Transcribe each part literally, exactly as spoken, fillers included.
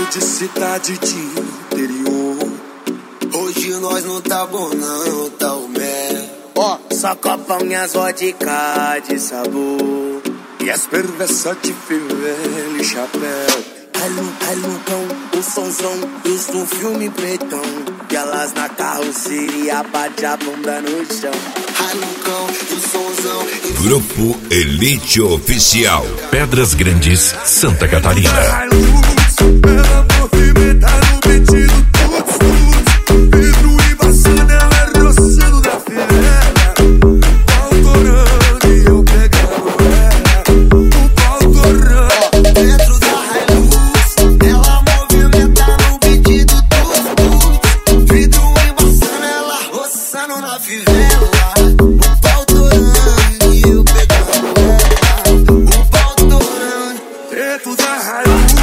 Veio de cidade de interior. Hoje nós não tá bom não, tá o mé. Ó, oh, só copão e as vodka de sabor. E as perversas de vermelho e chapéu. Ai, Lu, ai, Lucão, o sonzão, isso no filme pretão. E elas na carroceria, bate a bunda no chão. Ai, Lucão, o sonzão. Grupo Elite Oficial, Pedras Grandes, Santa Catarina. Ela movimenta no pedido, tudo, tudo. Vidro embaçando, ela roçando da fileira. Pau torando e eu pegando ela. O pau torando dentro da Hilux. Ela movimenta no pedido, tudo, tudo. Vidro embaçando, ela roçando na fivela. O pau torando e eu pegando ela. O pau torando dentro da Hilux.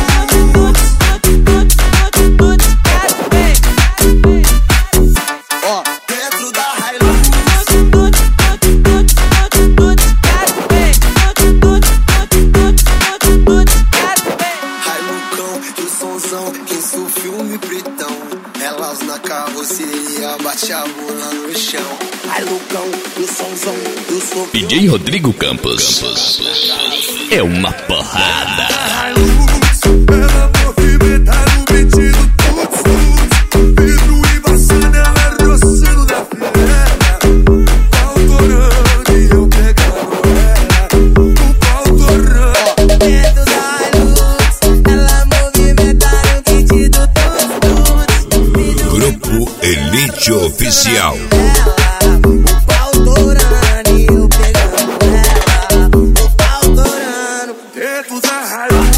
Isso filme pretão. Elas na carroceria, bate a bunda no chão. Ai, Lucão, o sonzão, eu sou D J Rodrigo Campos. É uma porrada. Ela movimenta no pedido, tudo, tudo. Vidro embaçando, ela roçando da fileira. Pau torando e eu pegando ela. O pau torando dentro da Hilux. Ela movimenta no pedido, tudo, tudo. Grupo Elite Oficial. O pau torando e eu pegando ela. O pau torando dentro da Hilux.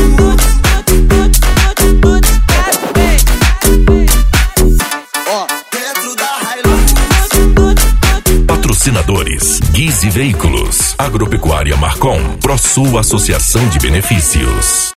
Dentro da Hilux. Patrocinadores: Guise Veículos, Agropecuária Marcon, ProSul Associação de Benefícios.